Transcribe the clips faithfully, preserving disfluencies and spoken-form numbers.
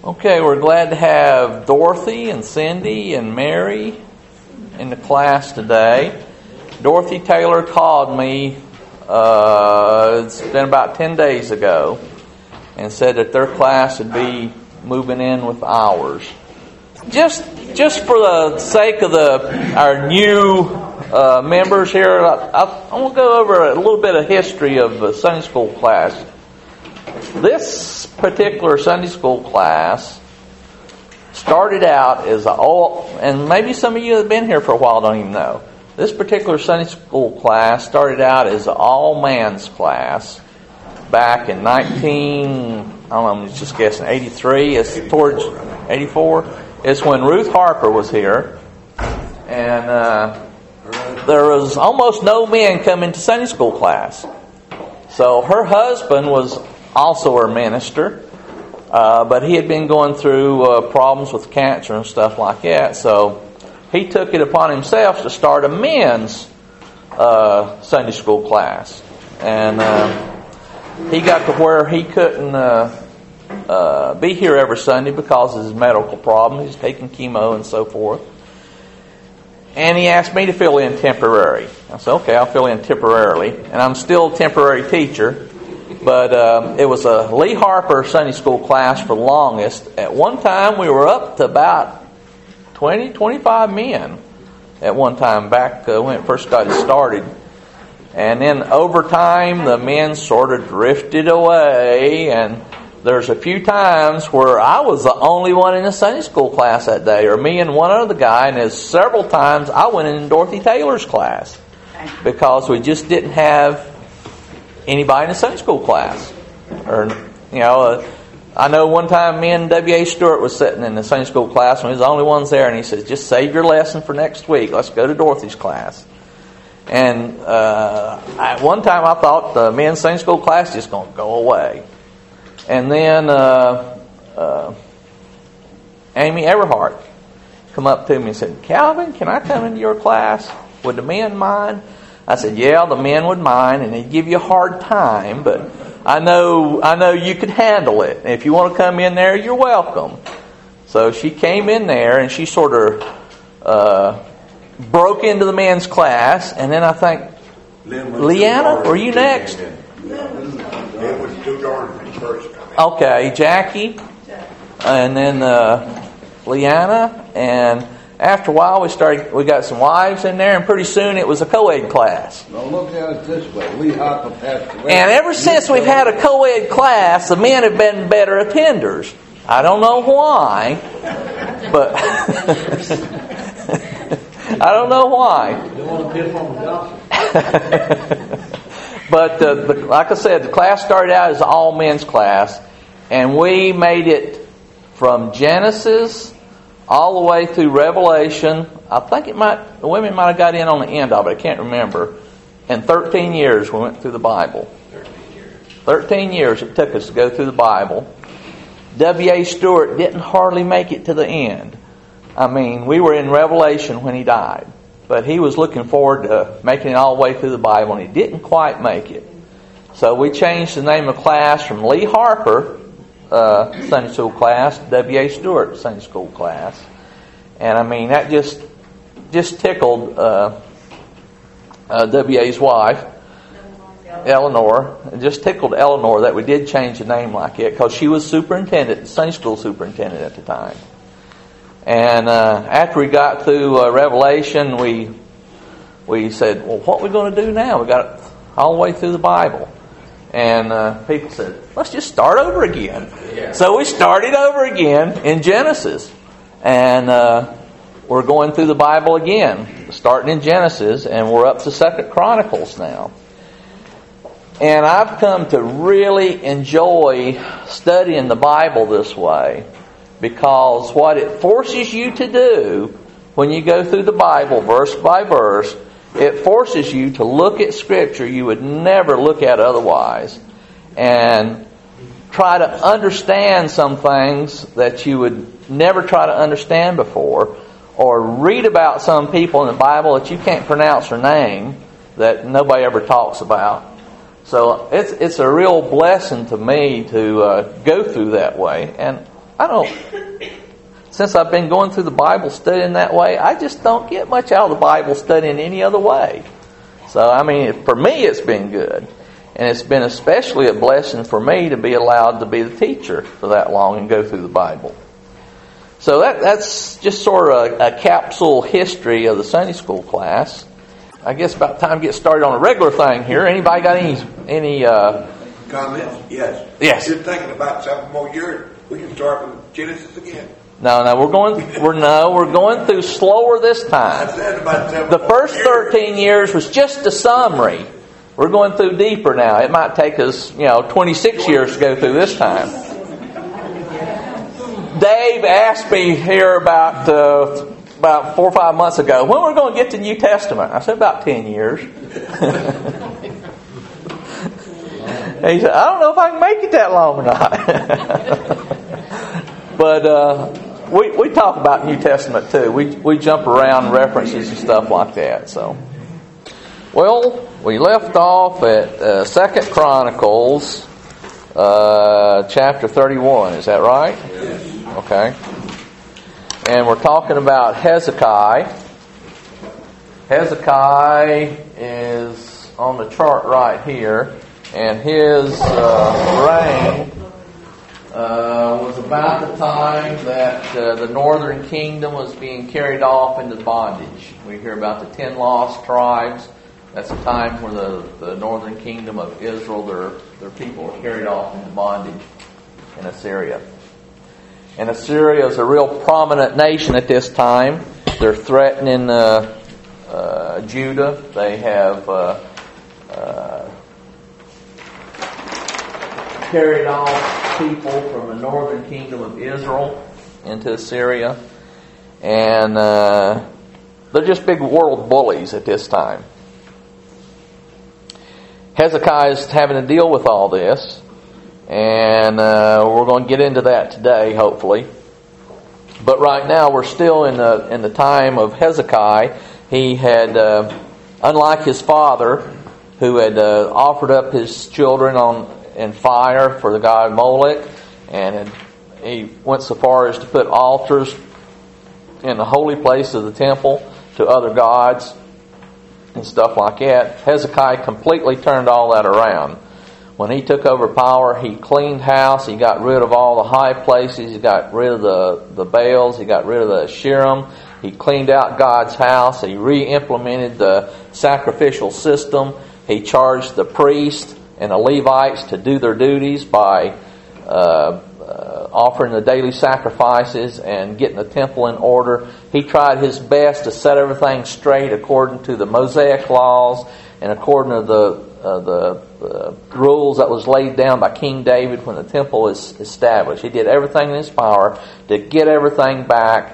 Okay, we're glad to have Dorothy and Cindy and Mary in the class today. Dorothy Taylor called me, uh, it's been about ten days ago, and said that their class would be moving in with ours. Just just for the sake of the our new uh, members here, I, I, I want to go over a little bit of history of the Sunday school class. This particular Sunday school class started out as a all, and maybe some of you that have been here for a while don't even know. This particular Sunday school class started out as an all-mans class back in nineteen, I don't know, I'm just guessing, eighty-three. It's towards eighty-four. It's when Ruth Harper was here, and uh, there was almost no men coming to Sunday school class. So her husband was also her minister, uh, but he had been going through uh, problems with cancer and stuff like that. So he took it upon himself to start a men's uh, Sunday school class, and uh, he got to where he couldn't uh, uh, be here every Sunday because of his medical problem. He's taking chemo and so forth. And he asked me to fill in temporary. I said, okay, I'll fill in temporarily. And I'm still a temporary teacher. But um, it was a Lee Harper Sunday school class for the longest. At one time, we were up to about twenty, twenty-five men at one time back uh, when it first got started. And then over time, the men sort of drifted away. And there's a few times where I was the only one in the Sunday school class that day, or me and one other guy. And there's several times I went in Dorothy Taylor's class because we just didn't have anybody in the Sunday school class. Or, you know, uh, I know one time me and W A Stewart was sitting in the Sunday school class and we was the only ones there, and he says, just save your lesson for next week. Let's go to Dorothy's class. And uh, at one time I thought the men's Sunday school class is just going to go away. And then uh, uh, Amy Everhart come up to me and said, Calvin, can I come into your class? Would the men mind? I said, yeah, the men would mind, and they'd give you a hard time, but I know I know you could handle it. And if you want to come in there, you're welcome. So she came in there, and she sort of uh, broke into the men's class, and then I think, Leanna, were you next? It was two Jordan first. Okay, Jackie, and then uh, Leanna, and after a while, we started. We got some wives in there, and pretty soon it was a co-ed class. Well, look at it this way: Lee Harper passed away. And ever since we've had a co-ed class, the men have been better attenders. I don't know why, but I don't know why. But uh, the, like I said, the class started out as an all men's class, and we made it from Genesis all the way through Revelation. I think it might, the women might have got in on the end of it. I can't remember. In thirteen years, we went through the Bible. Thirteen years. Thirteen years it took us to go through the Bible. W A Stewart didn't hardly make it to the end. I mean, we were in Revelation when he died, but he was looking forward to making it all the way through the Bible, and he didn't quite make it. So we changed the name of class from Lee Harper Uh, Sunday school class, W A Stewart Sunday school class, and I mean that just just tickled uh, uh, W A's wife, Eleanor. It just tickled Eleanor that we did change the name like it because she was superintendent, Sunday school superintendent at the time. And uh, after we got through uh, Revelation, we we said, "Well, what are we going to do now? We got it all the way through the Bible." And uh, people said, let's just start over again. Yeah. So we started over again in Genesis. And uh, we're going through the Bible again, starting in Genesis, and we're up to Second Chronicles now. And I've come to really enjoy studying the Bible this way, because what it forces you to do when you go through the Bible verse by verse, it forces you to look at Scripture you would never look at otherwise, and try to understand some things that you would never try to understand before, or read about some people in the Bible that you can't pronounce their name, that nobody ever talks about. So it's it's a real blessing to me to uh, go through that way. And I don't, since I've been going through the Bible studying that way, I just don't get much out of the Bible studying any other way. So, I mean, for me, it's been good. And it's been especially a blessing for me to be allowed to be the teacher for that long and go through the Bible. So that that's just sort of a, a capsule history of the Sunday school class. I guess about time to get started on a regular thing here. Anybody got any any uh, comments? Yes. Yes. You're thinking about seven more years. We can start from Genesis again. No, no, we're going. We're no, we're going through slower this time. I said about seven The more first years. thirteen years was just a summary. We're going through deeper now. It might take us, you know, twenty-six years to go through this time. Dave asked me here about uh, about four or five months ago, when we're going to get to the New Testament. I said about ten years. He said, I don't know if I can make it that long or not. But uh, we we talk about New Testament too. We we jump around references and stuff like that. So, well, we left off at uh, Second Chronicles, uh, chapter thirty-one. Is that right? Yes. Okay. And we're talking about Hezekiah. Hezekiah is on the chart right here, and his uh, reign uh, was about the time that uh, the northern kingdom was being carried off into bondage. We hear about the ten lost tribes. That's a time where the, the northern kingdom of Israel, their, their people were carried off into bondage in Assyria. And Assyria is a real prominent nation at this time. They're threatening uh, uh, Judah. They have uh, uh, carried off people from the northern kingdom of Israel into Assyria. And uh, they're just big world bullies at this time. Hezekiah is having to deal with all this. And uh, we're going to get into that today, hopefully. But right now, we're still in the in the time of Hezekiah. He had, uh, unlike his father, who had uh, offered up his children on in fire for the god Molech, and had, he went so far as to put altars in the holy place of the temple to other gods and stuff like that. Hezekiah completely turned all that around. When he took over power, he cleaned house. He got rid of all the high places. He got rid of the, the Baals. He got rid of the Asherim. He cleaned out God's house. He re-implemented the sacrificial system. He charged the priests and the Levites to do their duties by uh, uh, offering the daily sacrifices and getting the temple in order. He tried his best to set everything straight according to the Mosaic laws and according to the Uh, the, the rules that was laid down by King David when the temple was established. He did everything in his power to get everything back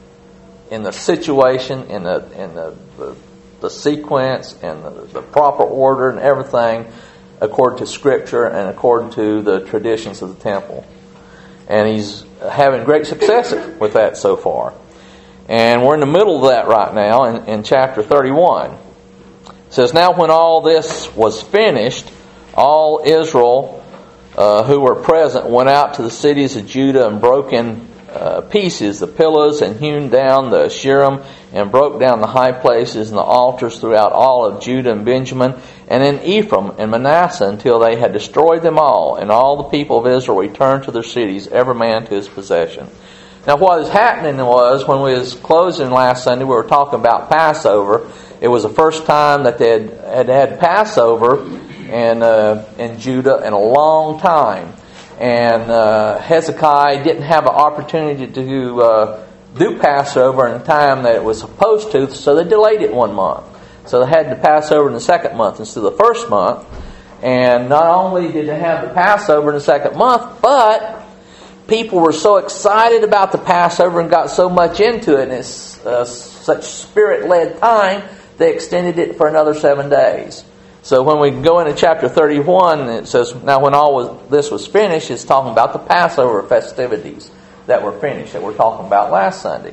in the situation, in the in the, the, the sequence, and the, the proper order and everything according to Scripture and according to the traditions of the temple. And he's having great success with that so far. And we're in the middle of that right now in, in chapter thirty-one. It says, now when all this was finished, all Israel uh, who were present went out to the cities of Judah and broke in uh, pieces the pillars and hewn down the Asherim and broke down the high places and the altars throughout all of Judah and Benjamin and in Ephraim and Manasseh until they had destroyed them all. And all the people of Israel returned to their cities, every man to his possession. Now what was happening was, when we was closing last Sunday, we were talking about Passover. It was the first time that they had had, had Passover in, uh, in Judah in a long time. And uh, Hezekiah didn't have an opportunity to uh, do Passover in the time that it was supposed to, so they delayed it one month. So they had the Passover in the second month instead of the first month. And not only did they have the Passover in the second month, but people were so excited about the Passover and got so much into it, and it's uh, such spirit-led time, they extended it for another seven days. So when we go into chapter thirty-one, it says, now when all was, this was finished, it's talking about the Passover festivities that were finished, that we're talking about last Sunday.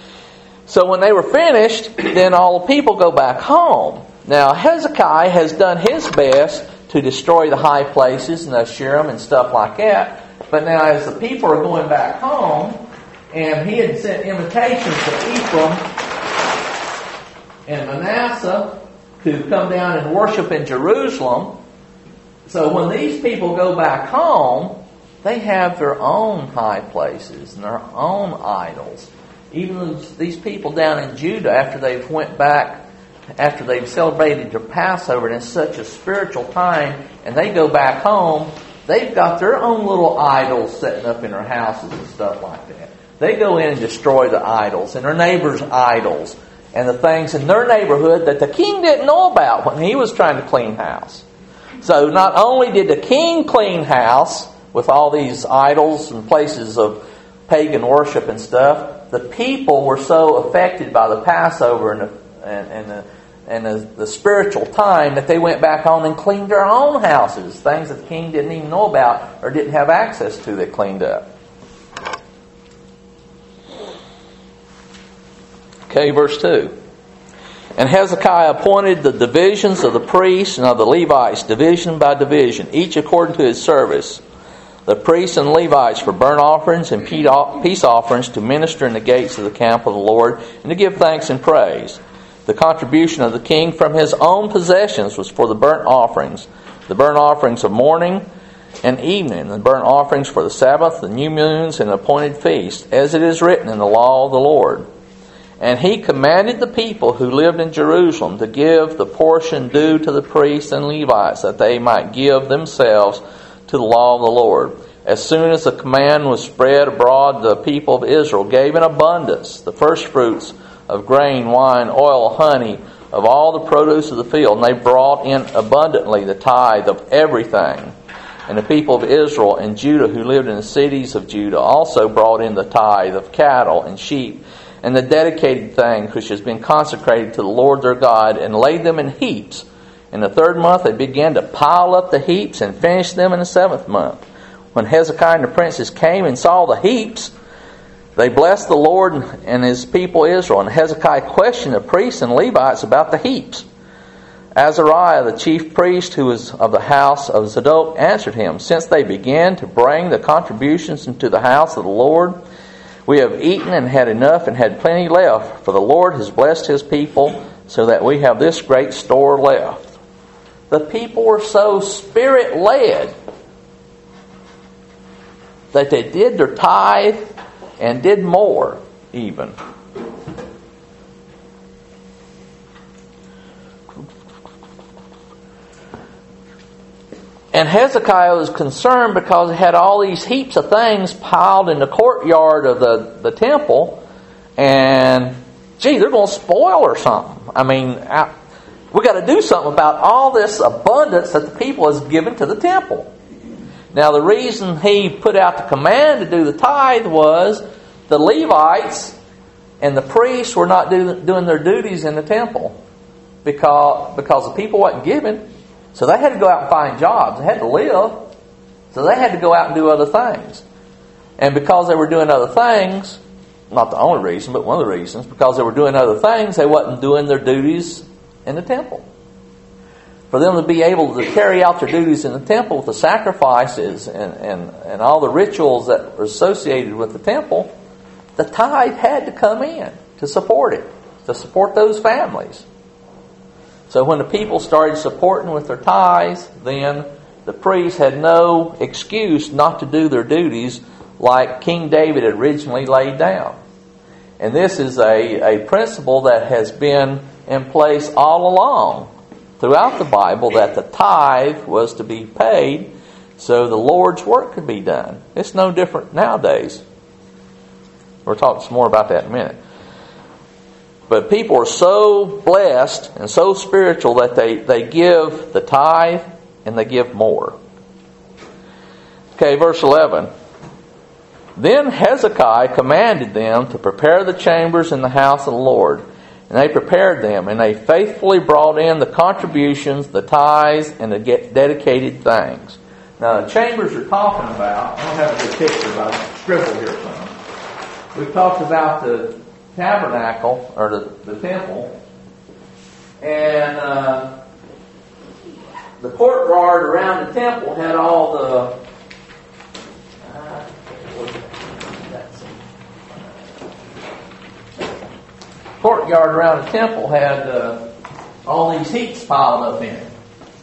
So when they were finished, then all the people go back home. Now Hezekiah has done his best to destroy the high places and the Asherim and stuff like that. But now as the people are going back home, and he had sent invitations to Ephraim and Manasseh to come down and worship in Jerusalem. So when these people go back home, they have their own high places and their own idols. Even these people down in Judah, after they've went back, after they've celebrated their Passover, and it's such a spiritual time, and they go back home, they've got their own little idols setting up in their houses and stuff like that. They go in and destroy the idols and their neighbors' idols and the things in their neighborhood that the king didn't know about when he was trying to clean house. So not only did the king clean house with all these idols and places of pagan worship and stuff, the people were so affected by the Passover and the, and, and the and the, the spiritual time that they went back home and cleaned their own houses, things that the king didn't even know about or didn't have access to, they cleaned up. Okay, verse two. And Hezekiah appointed the divisions of the priests and of the Levites, division by division, each according to his service. The priests and Levites for burnt offerings and peace offerings to minister in the gates of the camp of the Lord and to give thanks and praise. The contribution of the king from his own possessions was for the burnt offerings, the burnt offerings of morning and evening, the burnt offerings for the Sabbath, the new moons, and appointed feasts, as it is written in the law of the Lord. And he commanded the people who lived in Jerusalem to give the portion due to the priests and Levites, that they might give themselves to the law of the Lord. As soon as the command was spread abroad, the people of Israel gave in abundance the first fruits of grain, wine, oil, honey, of all the produce of the field. And they brought in abundantly the tithe of everything. And the people of Israel and Judah who lived in the cities of Judah also brought in the tithe of cattle and sheep and the dedicated things which has been consecrated to the Lord their God, and laid them in heaps. In the third month they began to pile up the heaps and finished them in the seventh month. When Hezekiah and the princes came and saw the heaps, they blessed the Lord and his people Israel. And Hezekiah questioned the priests and Levites about the heaps. Azariah, the chief priest, who was of the house of Zadok, answered him, Since they began to bring the contributions into the house of the Lord, we have eaten and had enough and had plenty left, for the Lord has blessed his people, so that we have this great store left. The people were so spirit-led that they did their tithe and did more even. And Hezekiah was concerned because he had all these heaps of things piled in the courtyard of the, the temple, and gee, they're going to spoil or something. I mean, I, we got to do something about all this abundance that the people has given to the temple. Now, the reason he put out the command to do the tithe was the Levites and the priests were not do, doing their duties in the temple because, because the people wasn't giving. So they had to go out and find jobs. They had to live. So they had to go out and do other things. And because they were doing other things, not the only reason, but one of the reasons, because they were doing other things, they wasn't doing their duties in the temple. For them to be able to carry out their duties in the temple with the sacrifices and, and, and all the rituals that were associated with the temple, the tithe had to come in to support it, to support those families. So when the people started supporting with their tithes, then the priests had no excuse not to do their duties like King David had originally laid down. And this is a, a principle that has been in place all along throughout the Bible, that the tithe was to be paid so the Lord's work could be done. It's no different nowadays. We'll talk some more about that in a minute. But people are so blessed and so spiritual that they, they give the tithe and they give more. Okay, verse eleven. Then Hezekiah commanded them to prepare the chambers in the house of the Lord. And they prepared them, and they faithfully brought in the contributions, the tithes, and the dedicated things. Now, the chambers we're talking about, I don't have a good picture, but I'll scribble here some. We've talked about the tabernacle, or the, the temple, and uh, the courtyard around the temple had all the, courtyard around the temple had uh, all these heaps piled up in it.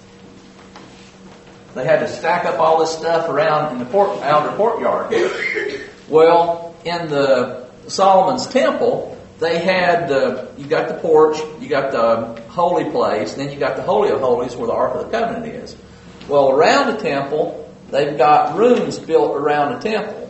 They had to stack up all this stuff around in the court, outer courtyard. Well, in the Solomon's temple, they had uh, you got the porch, you got the holy place, and then you got the Holy of Holies where the Ark of the Covenant is. Well, around the temple, they've got rooms built around the temple.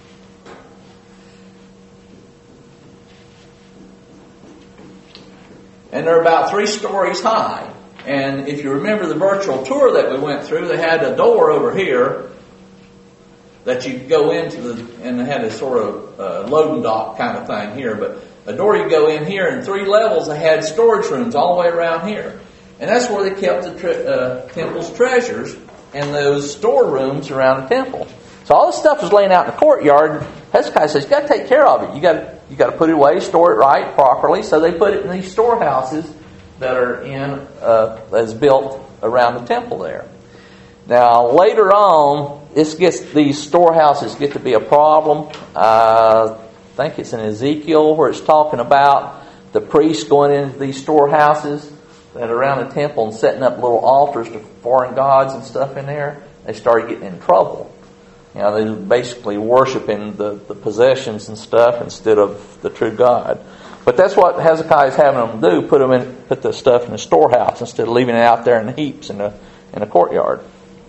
And they're about three stories high. And if you remember the virtual tour that we went through, they had a door over here that you go into, the, and they had a sort of uh, loading dock kind of thing here. But a door you go in here, and three levels, they had storage rooms all the way around here. And that's where they kept the tre- uh, temple's treasures in those storerooms around the temple. So all this stuff was laying out in the courtyard. Hezekiah says, you've got to take care of it. You got you got to put it away, store it right, properly. So they put it in these storehouses that are in uh, that's built around the temple there. Now later on, this gets these storehouses get to be a problem. Uh, I think it's in Ezekiel where it's talking about the priests going into these storehouses that are around the temple and setting up little altars to foreign gods and stuff in there. They started getting in trouble. You know, they were basically worshiping the, the possessions and stuff instead of the true God. But that's what Hezekiah is having them do: put them in, put the stuff in the storehouse instead of leaving it out there in heaps in the in the courtyard.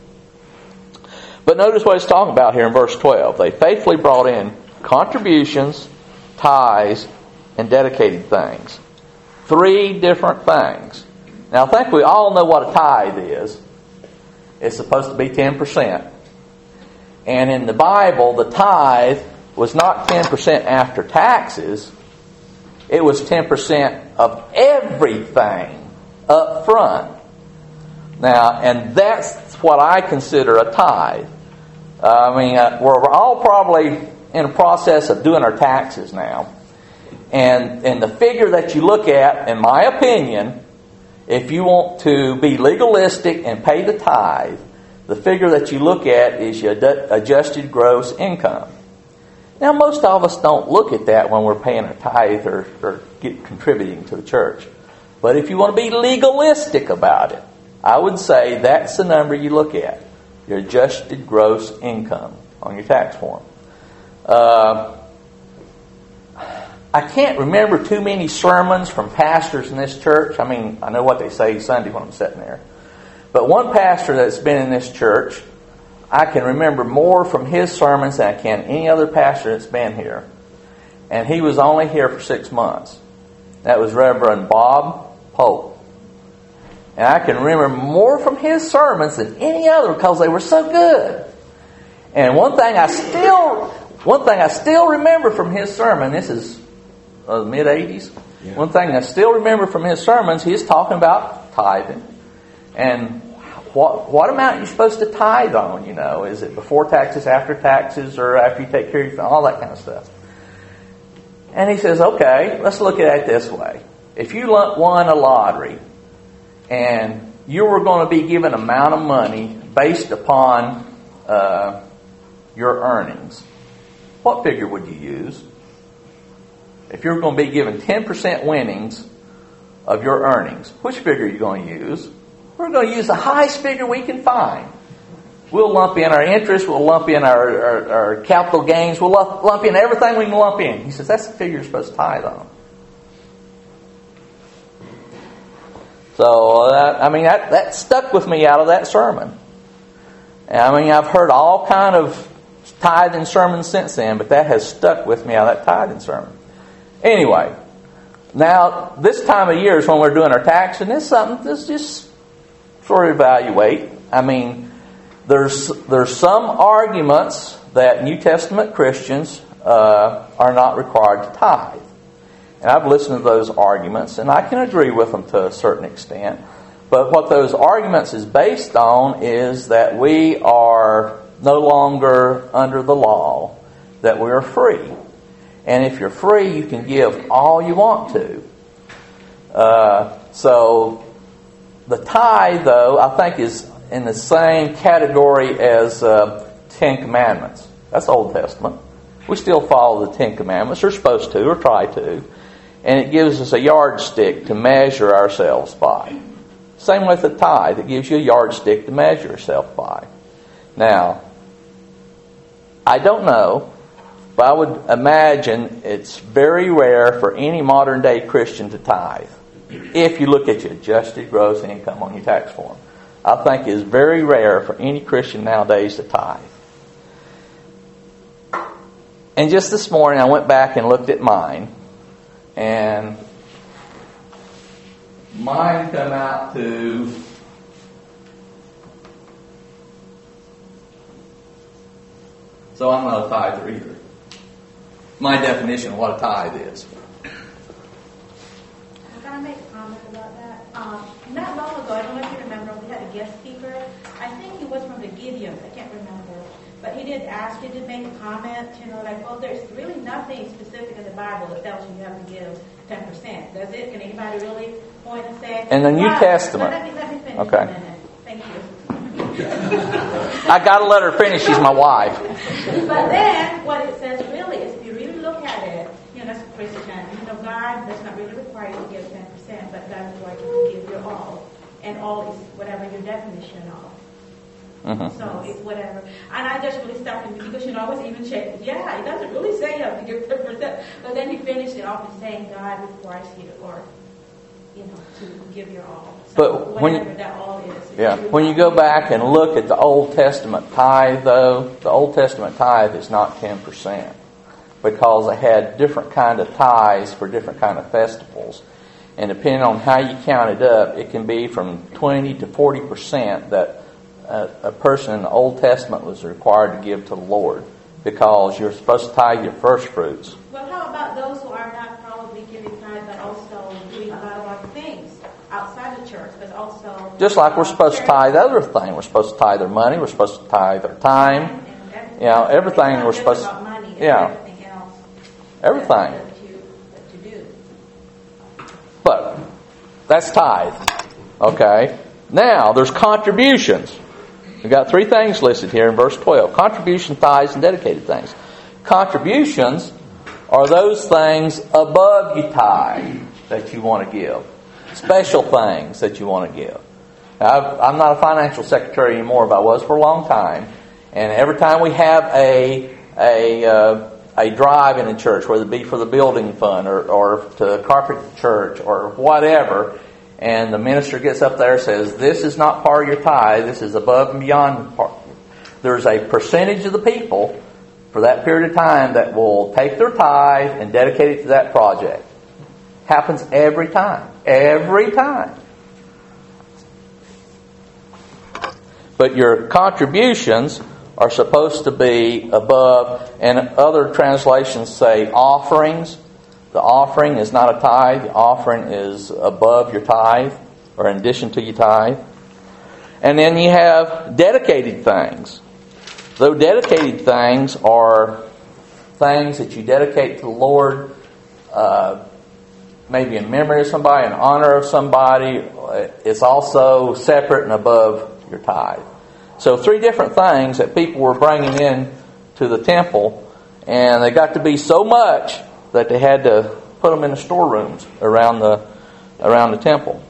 But notice what he's talking about here in verse twelve. They faithfully brought in contributions, tithes, and dedicated things. Three different things. Now, I think we all know what a tithe is. It's supposed to be ten percent. And in the Bible, the tithe was not ten percent after taxes. It was ten percent of everything up front. Now, and that's what I consider a tithe. Uh, I mean, uh, we're all probably in a process of doing our taxes now. And, and the figure that you look at, in my opinion, if you want to be legalistic and pay the tithe, the figure that you look at is your adjusted gross income. Now, most of us don't look at that when we're paying a tithe or, or get, contributing to the church. But if you want to be legalistic about it, I would say that's the number you look at, your adjusted gross income on your tax form. Uh, I can't remember too many sermons from pastors in this church. I mean, I know what they say Sunday when I'm sitting there. But one pastor that's been in this church, I can remember more from his sermons than I can any other pastor that's been here. And he was only here for six months. That was Reverend Bob Pope. And I can remember more from his sermons than any other because they were so good. And one thing I still, one thing I still remember from his sermon, this is uh, mid eighties. Yeah. One thing I still remember from his sermons, he's talking about tithing. And what what amount are you supposed to tithe on, you know? Is it before taxes, after taxes, or after you take care of your, all that kind of stuff? And he says, okay, let's look at it this way. If you won a lottery and you were going to be given an amount of money based upon uh, your earnings, what figure would you use? If you're going to be given ten percent winnings of your earnings, which figure are you going to use? We're going to use the highest figure we can find. We'll lump in our interest, we'll lump in our, our, our capital gains, we'll lump, lump in everything we can lump in. He says, that's the figure you're supposed to tithe on. So, that, I mean, that, that stuck with me out of that sermon. I mean, I've heard all kind of tithing sermons since then, but that has stuck with me out of that tithing sermon. Anyway, now, this time of year is when we're doing our tax, and this is something that's just sort of evaluate. I mean, there's there's some arguments that New Testament Christians uh, are not required to tithe. And I've listened to those arguments, and I can agree with them to a certain extent. But what those arguments is based on is that we are no longer under the law, that we are free. And if you're free, you can give all you want to. Uh, so the tithe, though, I think is in the same category as uh, Ten Commandments. That's Old Testament. We still follow the Ten Commandments. We're supposed to, or try to. and it gives us a yardstick to measure ourselves by. Same with the tithe. It gives you a yardstick to measure yourself by. Now, I don't know, but I would imagine it's very rare for any modern day Christian to tithe. If you look at your adjusted gross income on your tax form, I think it's very rare for any Christian nowadays to tithe. And just this morning I went back and looked at mine, and mine come out to so I'm not a tither either. My definition of what a tithe is. Can I make a comment about that? Um, not long ago, I don't know if you remember, we had a guest speaker. I think he was from the Gideons. I can't remember. But he did ask, he did make a comment, you know, like, well, there's really nothing specific in the Bible that tells you you have to give ten percent. Does it? Can anybody really point and say? In the New well, Testament. Let me, let me finish Okay. a minute. Thank you. I got to let her finish. She's my wife. But then, what it says really is, if you really look at it, you know, as a Christian, you know, God does not really require you to give ten percent, but God requires you to give your all. And all is whatever your definition of. Mm-hmm. So it's whatever. And I just really stopped him because, you know, I was even checking. Yeah, it doesn't really say you have to give ten percent. But then he finished it off and saying God requires you to, or, you know, to give your all. So But when whatever you, that all is. yeah, when you go back and look at the Old Testament tithe, though, the Old Testament tithe is not ten percent because they had different kind of tithes for different kind of festivals. And depending on how you count it up, it can be from twenty to forty percent that a, a person in the Old Testament was required to give to the Lord because you're supposed to tithe your first fruits. Well, how about those who are not probably giving tithe but also doing a lot of other things outside the church, but also... Just like we're supposed to tithe other things. We're supposed to tithe our money. We're supposed to tithe our time. You know, everything we're supposed to... Money, it's yeah. everything else. Everything. That you, that you do. But that's tithe. Okay. Now, there's contributions. We've got three things listed here in verse twelve. Contribution, tithes, and dedicated things. Contributions are those things above your tithe that you want to give. Special things that you want to give. Now, I've, I'm not a financial secretary anymore, but I was for a long time. And every time we have a a uh, a drive in a church, whether it be for the building fund or, or to carpet church or whatever, and the minister gets up there and says, this is not part of your tithe, this is above and beyond part. There's a percentage of the people for that period of time that will take their tithe and dedicate it to that project. Happens every time. Every time. But your contributions are supposed to be above, and other translations say offerings. The offering is not a tithe. The offering is above your tithe, or in addition to your tithe. And then you have dedicated things. Though dedicated things are things that you dedicate to the Lord, uh, maybe in memory of somebody, in honor of somebody, it's also separate and above your tithe. So three different things that people were bringing in to the temple, and they got to be so much that they had to put them in the storerooms around the around the temple.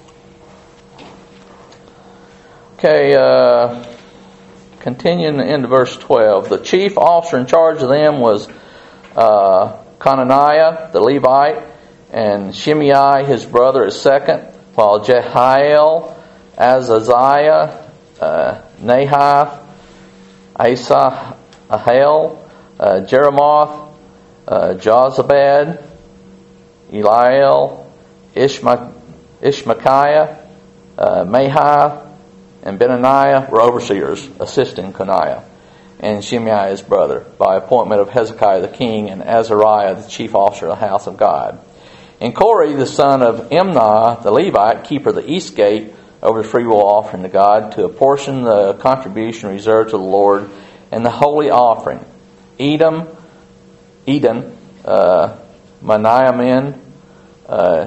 Okay, uh, continuing into verse twelve. The chief officer in charge of them was uh, Conaniah, the Levite, and Shimei, his brother, is second, while Jehiel, Azaziah, uh, Nahath, Asahel, uh, Jeremoth, uh, Jozabad, Eliel, Ishma, Ishmachiah, uh, Mahath, and Benaniah were overseers, assisting Coniah, and Shimei his brother, by appointment of Hezekiah the king and Azariah the chief officer of the house of God. And Corey, the son of Imnah, the Levite, keeper of the east gate, over the freewill offering to God, to apportion the contribution reserved to the Lord and the holy offering. Edom, Eden, uh, Maniamin, uh,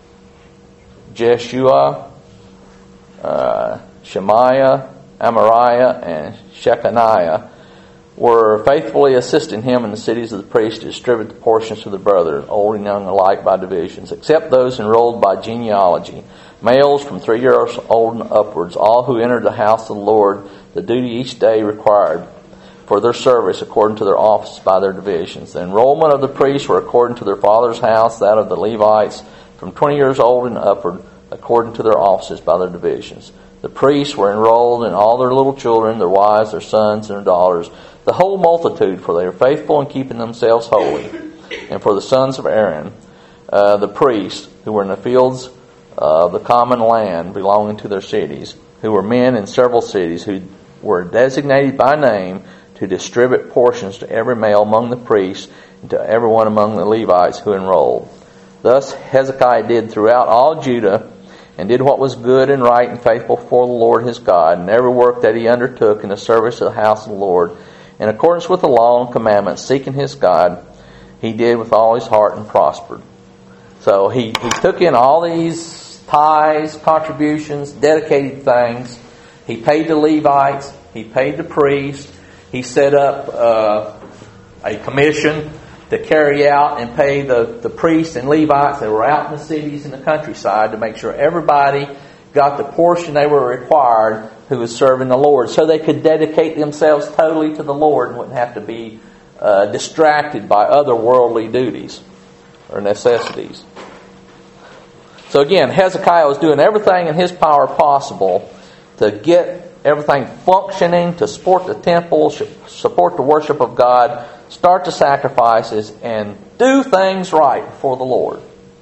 Jeshua, uh, Shemaiah, Amariah, and Shechaniah were faithfully assisting him in the cities of the priests to distribute the portions to the brethren, old and young alike by divisions, except those enrolled by genealogy, males from three years old and upwards, all who entered the house of the Lord, the duty each day required for their service according to their office by their divisions. The enrollment of the priests were according to their father's house, that of the Levites from twenty years old and upward, according to their offices by their divisions. The priests were enrolled, and all their little children, their wives, their sons, and their daughters, the whole multitude, for they were faithful in keeping themselves holy. And for the sons of Aaron, uh, the priests, who were in the fields of the common land belonging to their cities, who were men in several cities, who were designated by name to distribute portions to every male among the priests and to everyone among the Levites who enrolled. Thus Hezekiah did throughout all Judah, and did what was good and right and faithful before the Lord his God, and every work that he undertook in the service of the house of the Lord, in accordance with the law and commandments, seeking his God, he did with all his heart and prospered. So he, he took in all these tithes, contributions, dedicated things. He paid the Levites. He paid the priests. He set up uh, a commission to carry out and pay the, the priests and Levites that were out in the cities and the countryside to make sure everybody got the portion they were required who was serving the Lord, so they could dedicate themselves totally to the Lord and wouldn't have to be uh, distracted by other worldly duties or necessities. So again, Hezekiah was doing everything in his power possible to get everything functioning, to support the temple, support the worship of God, start the sacrifices, and do things right before the Lord.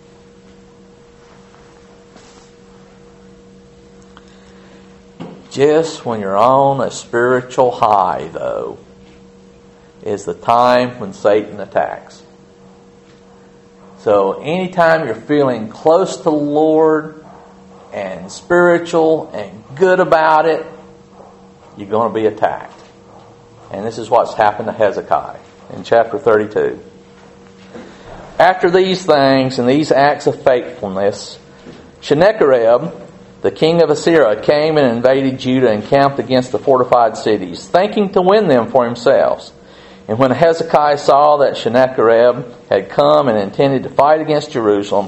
Just when you're on a spiritual high, though, is the time when Satan attacks. So anytime you're feeling close to the Lord and spiritual and good about it, you're going to be attacked. And this is what's happened to Hezekiah in chapter thirty-two. After these things and these acts of faithfulness, Sennacherib, the king of Assyria, came and invaded Judah and camped against the fortified cities, thinking to win them for himself. And when Hezekiah saw that Sennacherib had come and intended to fight against Jerusalem,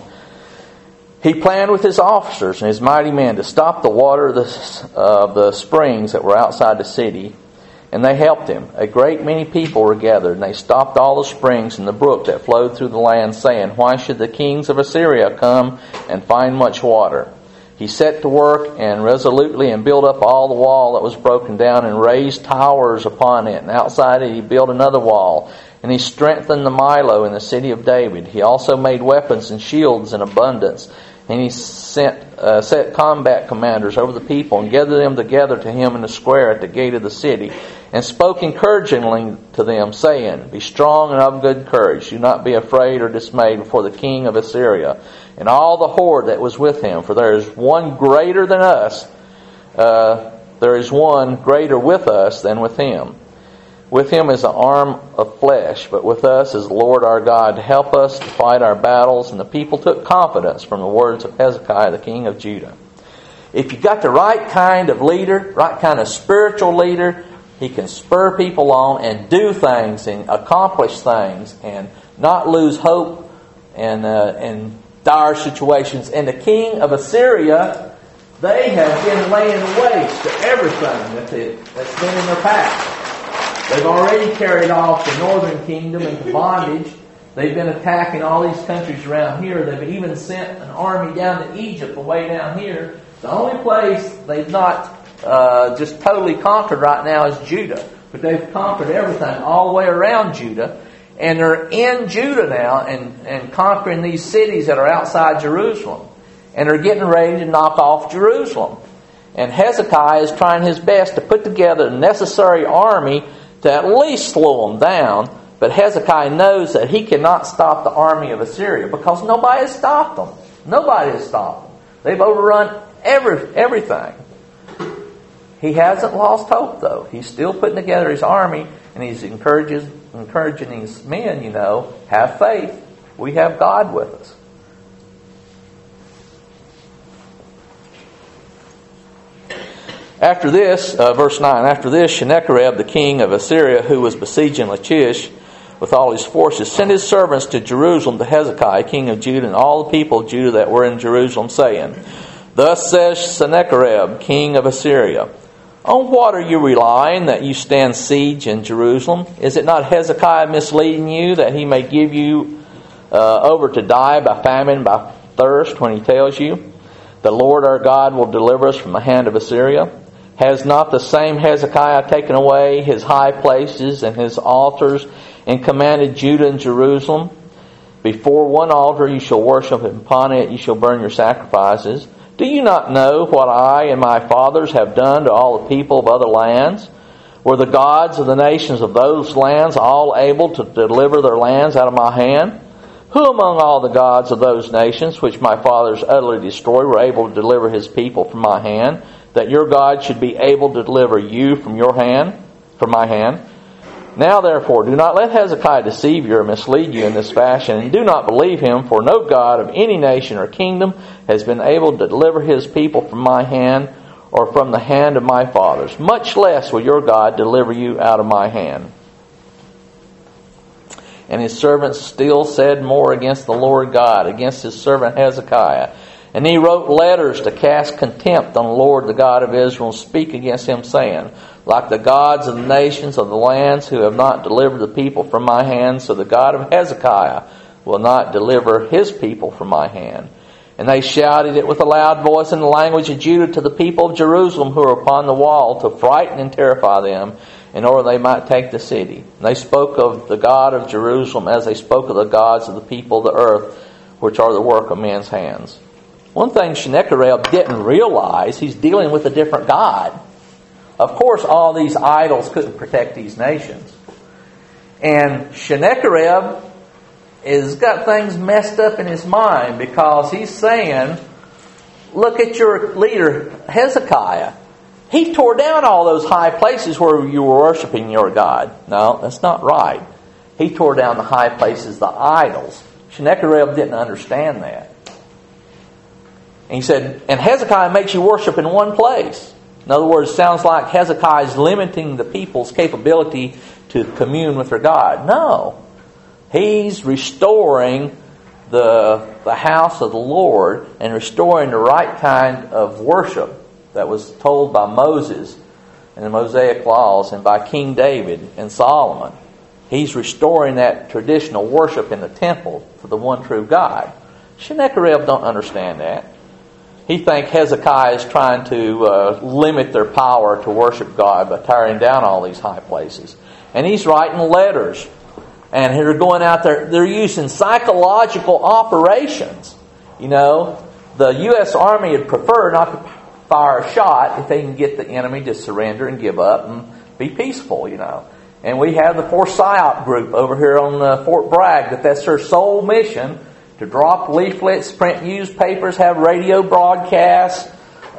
he planned with his officers and his mighty men to stop the water of the, uh, the springs that were outside the city. And they helped him. A great many people were gathered, and they stopped all the springs and the brook that flowed through the land, saying, "Why should the kings of Assyria come and find much water?" He set to work and resolutely and built up all the wall that was broken down and raised towers upon it. And outside it he built another wall. And he strengthened the Milo in the city of David. He also made weapons and shields in abundance. And he sent uh, set combat commanders over the people and gathered them together to him in the square at the gate of the city, and spoke encouragingly to them, saying, "Be strong and of good courage. Do not be afraid or dismayed before the king of Assyria and all the horde that was with him. For there is one greater than us. Uh, there is one greater with us than with him. With him is an arm of flesh, but with us is the Lord our God to help us to fight our battles." And the people took confidence from the words of Hezekiah, the king of Judah. If you got the right kind of leader, right kind of spiritual leader, he can spur people on and do things and accomplish things and not lose hope and uh, in dire situations. And the king of Assyria, they have been laying waste to everything that they, that's been in their past. They've already carried off the northern kingdom into bondage. They've been attacking all these countries around here. They've even sent an army down to Egypt, away down here. The only place they've not uh, just totally conquered right now is Judah. But they've conquered everything all the way around Judah. And they're in Judah now and, and conquering these cities that are outside Jerusalem. And they're getting ready to knock off Jerusalem. And Hezekiah is trying his best to put together a necessary army to at least slow them down. But Hezekiah knows that he cannot stop the army of Assyria because nobody has stopped them. Nobody has stopped them. They've overrun every, everything. He hasn't lost hope, though. He's still putting together his army, and he's encourages, encouraging these men, you know, have faith. We have God with us. After this, uh, verse nine, after this, Sennacherib, the king of Assyria, who was besieging Lachish with all his forces, sent his servants to Jerusalem to Hezekiah, king of Judah, and all the people of Judah that were in Jerusalem, saying, Thus says Sennacherib, king of Assyria, On what are you relying that you stand siege in Jerusalem? Is it not Hezekiah misleading you that he may give you uh, over to die by famine, by thirst, when he tells you, The Lord our God will deliver us from the hand of Assyria? Has not the same Hezekiah taken away his high places and his altars, and commanded Judah and Jerusalem, Before one altar you shall worship, and upon it you shall burn your sacrifices? Do you not know what I and my fathers have done to all the people of other lands? Were the gods of the nations of those lands all able to deliver their lands out of my hand? Who among all the gods of those nations, which my fathers utterly destroyed, were able to deliver his people from my hand, that your God should be able to deliver you from your hand, from my hand? Now therefore, do not let Hezekiah deceive you or mislead you in this fashion, and do not believe him, for no God of any nation or kingdom has been able to deliver his people from my hand, or from the hand of my fathers. Much less will your God deliver you out of my hand. And his servants still said more against the Lord God, against his servant Hezekiah. And he wrote letters to cast contempt on the Lord, the God of Israel, and speak against him, saying, Like the gods of the nations of the lands who have not delivered the people from my hand, so the God of Hezekiah will not deliver his people from my hand. And they shouted it with a loud voice in the language of Judah to the people of Jerusalem who were upon the wall, to frighten and terrify them, in order they might take the city. And they spoke of the God of Jerusalem as they spoke of the gods of the people of the earth, which are the work of men's hands. One thing Sennacherib didn't realize, he's dealing with a different God. Of course, all these idols couldn't protect these nations. And Sennacherib has got things messed up in his mind, because he's saying, look at your leader, Hezekiah. He tore down all those high places where you were worshiping your God. No, that's not right. He tore down the high places, the idols. Sennacherib didn't understand that. And he said, and Hezekiah makes you worship in one place. In other words, it sounds like Hezekiah is limiting the people's capability to commune with their God. No. He's restoring the, the house of the Lord and restoring the right kind of worship that was told by Moses in the Mosaic laws and by King David and Solomon. He's restoring that traditional worship in the temple to the one true God. Sennacherib don't understand that. He thinks Hezekiah is trying to uh, limit their power to worship God by tearing down all these high places. And he's writing letters. And they're going out there, they're using psychological operations. You know, the U S Army would prefer not to fire a shot if they can get the enemy to surrender and give up and be peaceful, you know. And we have the four PSYOP group over here on uh, Fort Bragg, that that's their sole mission, to drop leaflets, print newspapers, have radio broadcasts, uh,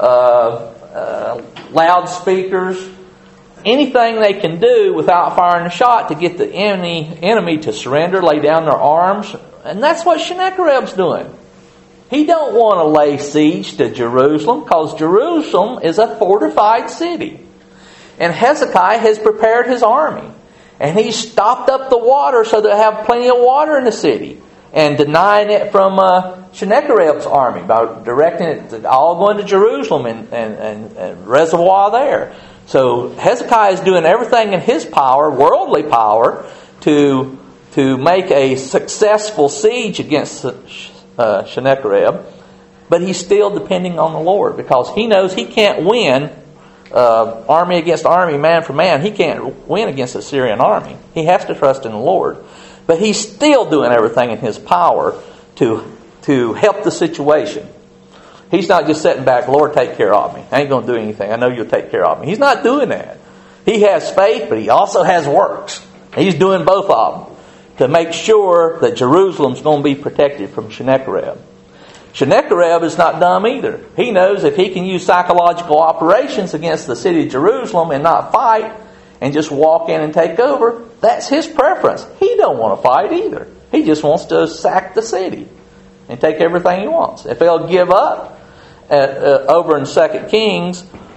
uh, loudspeakers, anything they can do without firing a shot to get the enemy, enemy to surrender, lay down their arms. And that's what Sennacherib's doing. He don't want to lay siege to Jerusalem, because Jerusalem is a fortified city. And Hezekiah has prepared his army. And he's stopped up the water so they have plenty of water in the city. And denying it from uh, Sennacherib's army by directing it to all going to Jerusalem and, and, and, and reservoir there. So Hezekiah is doing everything in his power, worldly power, to to make a successful siege against uh, Sennacherib. But he's still depending on the Lord, because he knows he can't win uh, army against army, man for man. He can't win against the Syrian army. He has to trust in the Lord. But he's still doing everything in his power to to help the situation. He's not just sitting back, Lord, take care of me. I ain't going to do anything. I know you'll take care of me. He's not doing that. He has faith, but he also has works. He's doing both of them to make sure that Jerusalem's going to be protected from Sennacherib. Sennacherib is not dumb either. He knows if he can use psychological operations against the city of Jerusalem and not fight and just walk in and take over, that's his preference. He don't want to fight either. He just wants to sack the city and take everything he wants. If they'll give up, uh, uh, over in Second Kings,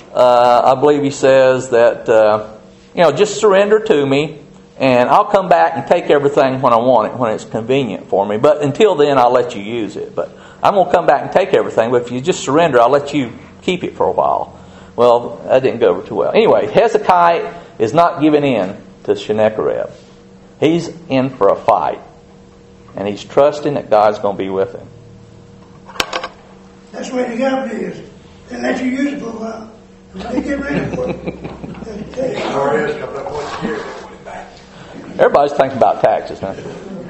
uh, I believe he says that, uh, you know, just surrender to me, and I'll come back and take everything when I want it, when it's convenient for me. But until then, I'll let you use it. But I'm going to come back and take everything, but if you just surrender, I'll let you keep it for a while. Well, that didn't go over too well. Anyway, Hezekiah is not giving in to Sennacherib. He's in for a fight. And he's trusting that God's going to be with him. That's the way the government is. They let you use it for a while. And when they get ready for it, they, they Lord is coming up once a year, they want it back. Everybody's thinking about taxes now.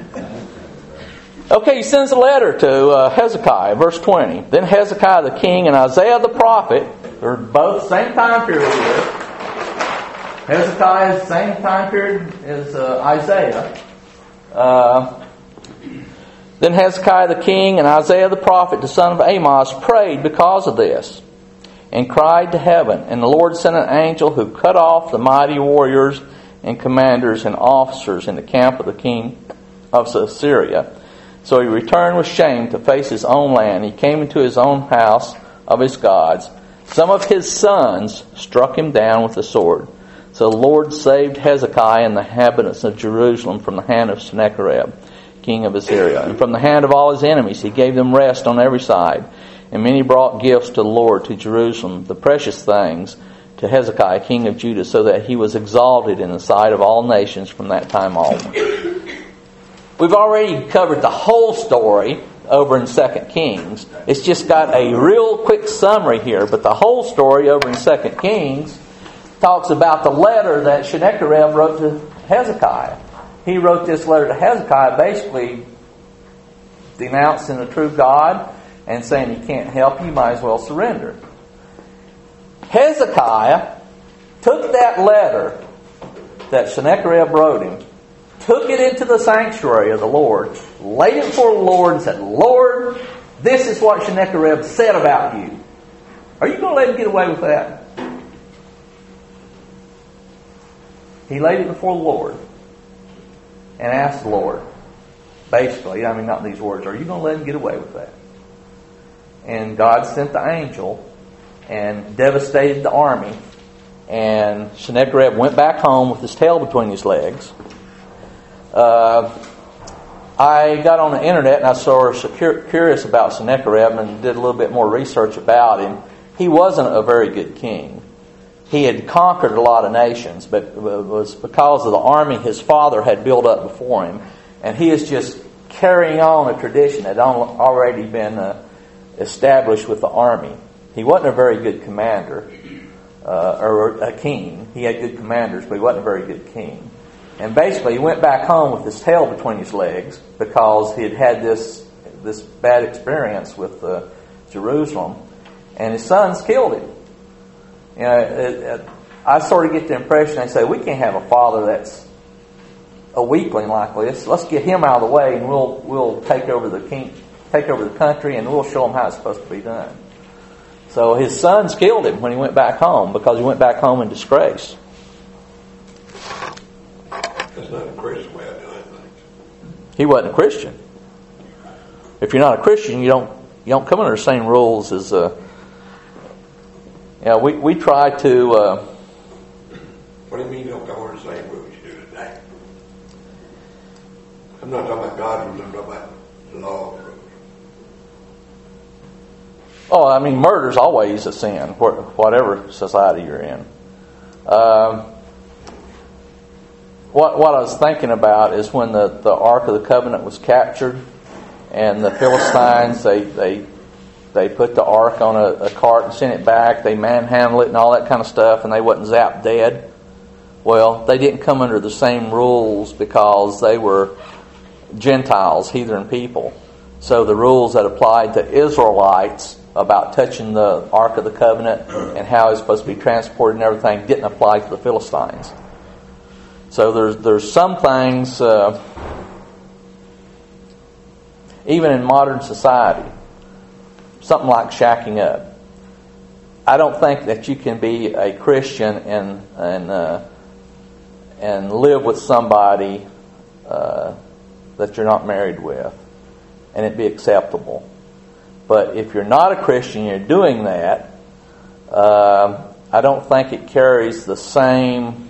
Okay, he sends a letter to uh, Hezekiah, verse twenty. Then Hezekiah the king and Isaiah the prophet, they're both same time period here. Hezekiah is same time period as uh, Isaiah. Uh, then Hezekiah the king and Isaiah the prophet, the son of Amos, prayed because of this, and cried to heaven. And the Lord sent an angel who cut off the mighty warriors and commanders and officers in the camp of the king of Assyria. So he returned with shame to face his own land. He came into his own house of his gods. Some of his sons struck him down with the sword. So the Lord saved Hezekiah and the inhabitants of Jerusalem from the hand of Sennacherib, king of Assyria, and from the hand of all his enemies. He gave them rest on every side. And many brought gifts to the Lord, to Jerusalem, the precious things, to Hezekiah, king of Judah, so that he was exalted in the sight of all nations from that time on. We've already covered the whole story over in Second Kings. It's just got a real quick summary here, but the whole story over in Second Kings talks about the letter that Sennacherib wrote to Hezekiah. He wrote this letter to Hezekiah basically denouncing the true God and saying he can't help you, you might as well surrender. Hezekiah took that letter that Sennacherib wrote him, took it into the sanctuary of the Lord, laid it before the Lord and said, Lord, this is what Sennacherib said about you. Are you going to let him get away with that? He laid it before the Lord and asked the Lord, basically, I mean not these words, are you going to let him get away with that? And God sent the angel and devastated the army, and Sennacherib went back home with his tail between his legs. Uh, I got on the internet and I was curious about Sennacherib and did a little bit more research about him. He wasn't a very good king. He had conquered a lot of nations, but it was because of the army his father had built up before him. And he is just carrying on a tradition that had already been uh, established with the army. He wasn't a very good commander, uh, or a king. He had good commanders, but he wasn't a very good king. And basically, he went back home with his tail between his legs because he had had this this bad experience with uh, Jerusalem, and his sons killed him. You know, it, it, I sort of get the impression they say we can't have a father that's a weakling like this. Let's get him out of the way, and we'll we'll take over the king, take over the country, and we'll show him how it's supposed to be done. So his sons killed him when he went back home because he went back home in disgrace. That's not a Christian way of doing things. He wasn't a Christian. If you're not a Christian, you don't you don't come under the same rules as. Uh, you know, we we try to. Uh, What do you mean you don't come under the same rules you do today? I'm not talking about God's rules. I'm talking about the law rules. oh, I mean, murder's always a sin, whatever society you're in. Um, What what I was thinking about is when the, the Ark of the Covenant was captured, and the Philistines they they they put the Ark on a, a cart and sent it back. They manhandled it and all that kind of stuff, and they wasn't zapped dead. Well, they didn't come under the same rules because they were Gentiles, heathen people. So the rules that applied to Israelites about touching the Ark of the Covenant and how it's supposed to be transported and everything didn't apply to the Philistines. So there's there's some things, uh, even in modern society, something like shacking up. I don't think that you can be a Christian and and uh, and live with somebody uh, that you're not married with, and it be acceptable. But if you're not a Christian, you're doing that. Uh, I don't think it carries the same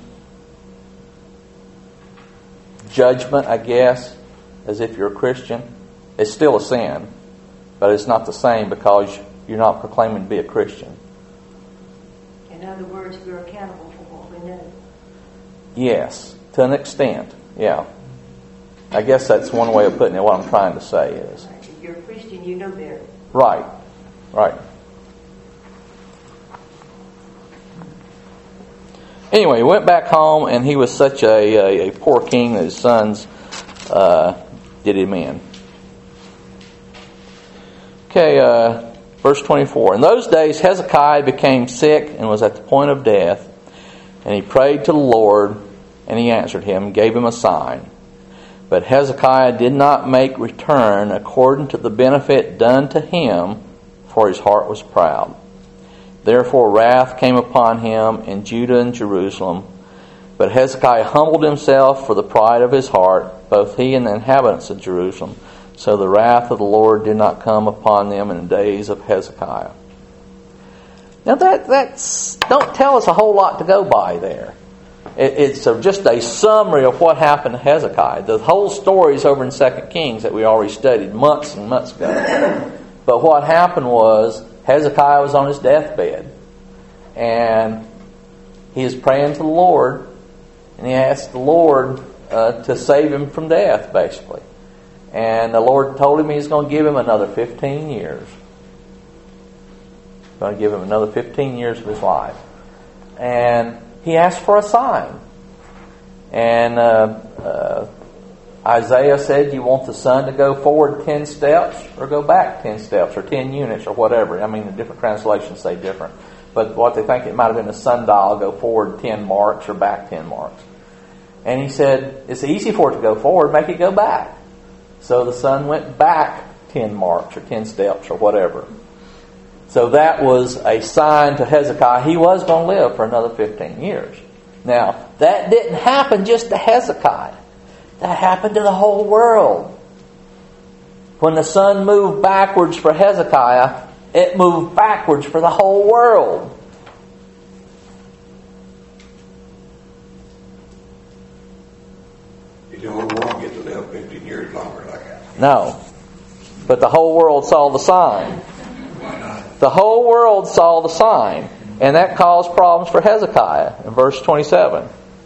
judgment, I guess, as if you're a Christian. It's still a sin, but it's not the same because you're not proclaiming to be a Christian. In other words, we're accountable for what we know. Yes, to an extent, yeah. I guess that's one way of putting it. What I'm trying to say is, If you're a Christian, you know better. right, right. Anyway, he went back home, and he was such a, a, a poor king that his sons uh, did him in. Okay, uh, verse twenty-four. In those days Hezekiah became sick and was at the point of death, and he prayed to the Lord, and he answered him and gave him a sign. But Hezekiah did not make return according to the benefit done to him, for his heart was proud. Therefore wrath came upon him in Judah and Jerusalem. But Hezekiah humbled himself for the pride of his heart, both he and the inhabitants of Jerusalem. So the wrath of the Lord did not come upon them in the days of Hezekiah. Now that that's don't tell us a whole lot to go by there. It, it's a, just a summary of what happened to Hezekiah. The whole story is over in Second Kings that we already studied months and months ago. But what happened was Hezekiah was on his deathbed, and he was praying to the Lord, and he asked the Lord uh, to save him from death, basically. And the Lord told him He's going to give him another fifteen years. He's going to give him another fifteen years of his life. And he asked for a sign. And uh, uh, Isaiah said, you want the sun to go forward ten steps or go back ten steps or ten units or whatever. I mean, the different translations say different. But what they think it might have been the sundial, go forward ten marks or back ten marks. And he said, it's easy for it to go forward, make it go back. So the sun went back ten marks or ten steps or whatever. So that was a sign to Hezekiah he was going to live for another fifteen years. Now, that didn't happen just to Hezekiah. That happened to the whole world. When the sun moved backwards for Hezekiah, it moved backwards for the whole world. Did the whole world get to live fifteen years longer like that? No. But the whole world saw the sign. Why not? The whole world saw the sign. And that caused problems for Hezekiah in verse twenty-seven.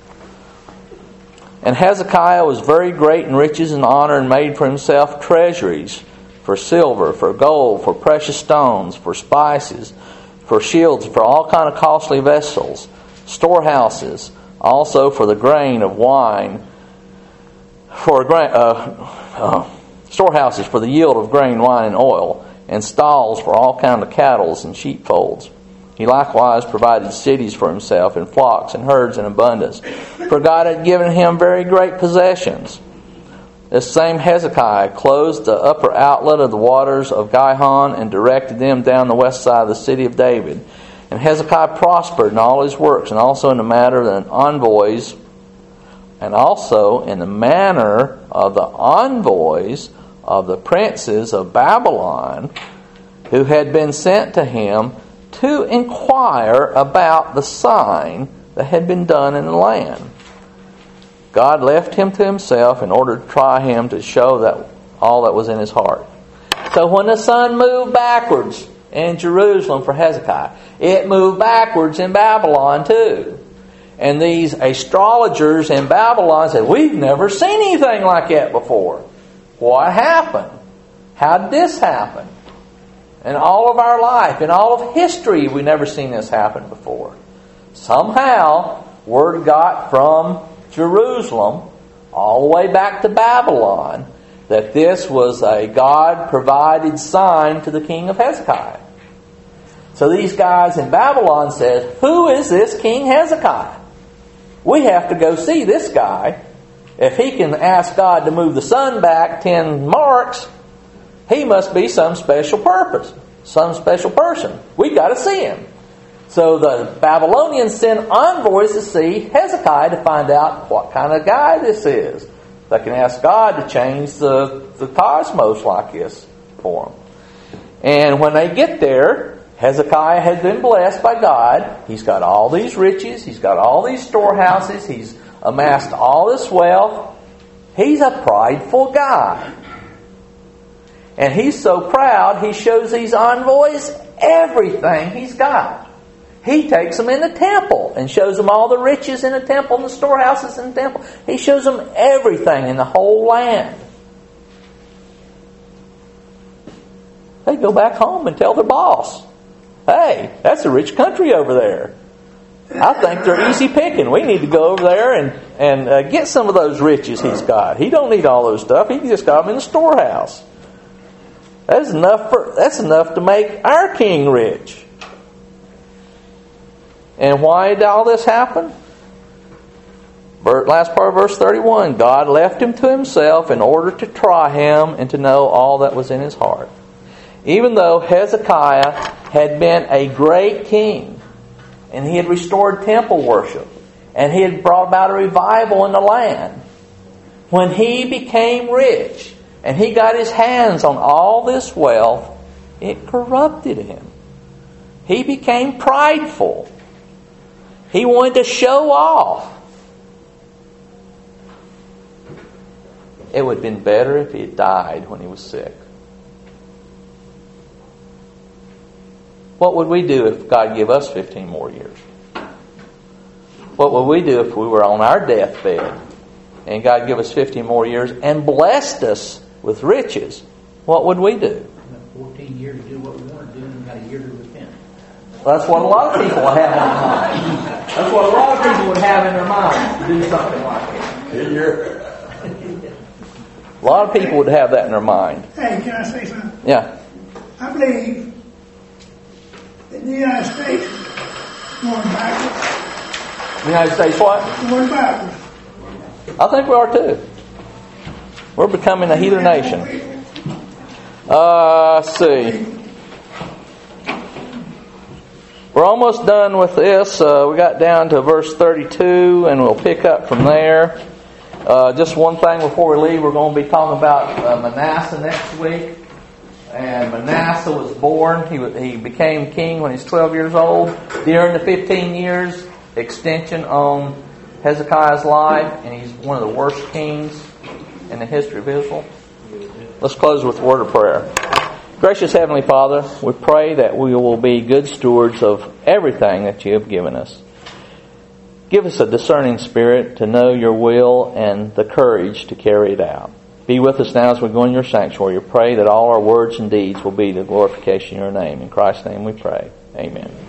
And Hezekiah was very great in riches and honor, and made for himself treasuries for silver, for gold, for precious stones, for spices, for shields, for all kind of costly vessels, storehouses, also for the grain of wine, for grain, uh, uh, storehouses for the yield of grain, wine, and oil, and stalls for all kind of cattle and sheepfolds. He likewise provided cities for himself, and flocks and herds in abundance, for God had given him very great possessions. This same Hezekiah closed the upper outlet of the waters of Gihon and directed them down the west side of the city of David. And Hezekiah prospered in all his works, and also in the matter of the envoys, and also in the manner of the envoys of the princes of Babylon, who had been sent to him to inquire about the sign that had been done in the land. God left him to himself in order to try him, to show that all that was in his heart. So when the sun moved backwards in Jerusalem for Hezekiah, it moved backwards in Babylon too. And these astrologers in Babylon said, we've never seen anything like that before. What happened? How did this happen? In all of our life, in all of history, we've never seen this happen before. Somehow, word got from Jerusalem all the way back to Babylon that this was a God-provided sign to the king of Hezekiah. So these guys in Babylon said, who is this King Hezekiah? We have to go see this guy. If he can ask God to move the sun back ten marks, he must be some special purpose, some special person. We've got to see him. So the Babylonians sent envoys to see Hezekiah to find out what kind of guy this is. They can ask God to change the, the cosmos like this for them. And when they get there, Hezekiah had been blessed by God. He's got all these riches. He's got all these storehouses. He's amassed all this wealth. He's a prideful guy. And he's so proud, he shows these envoys everything he's got. He takes them in the temple and shows them all the riches in the temple and the storehouses in the temple. He shows them everything in the whole land. They go back home and tell their boss, hey, that's a rich country over there. I think they're easy picking. We need to go over there and, and uh, get some of those riches he's got. He don't need all those stuff. He just got them in the storehouse. That's enough for, that's enough to make our king rich. And why did all this happen? Last part of verse thirty-one. God left him to himself in order to try him and to know all that was in his heart. Even though Hezekiah had been a great king, and he had restored temple worship, and he had brought about a revival in the land, when he became rich, and he got his hands on all this wealth, it corrupted him. He became prideful. He wanted to show off. It would have been better if he had died when he was sick. What would we do if God gave us fifteen more years? What would we do if we were on our deathbed and God gave us fifteen more years and blessed us with riches? What would we do? fourteen years to do what we want to do and got a year to repent. Well, that's what a lot of people would have in their mind. That's what a lot of people would have in their mind, to do something like it. A lot of people would have that in their mind. Hey, can I say something? Yeah. I believe that the United States is going backwards. The United States what? Going backwards. I think we are too. We're becoming a heathen nation. Uh, let's see. We're almost done with this. Uh, we got down to verse thirty-two, and we'll pick up from there. Uh, just one thing before we leave, we're going to be talking about uh, Manasseh next week. And Manasseh was born. He was, he became king when he was twelve years old. During the fifteen years extension on Hezekiah's life, and he's one of the worst kings in the history of Israel. Let's close with a word of prayer. Gracious Heavenly Father, we pray that we will be good stewards of everything that you have given us. Give us a discerning spirit to know your will and the courage to carry it out. Be with us now as we go in your sanctuary. We pray that all our words and deeds will be the glorification of your name. In Christ's name we pray. Amen.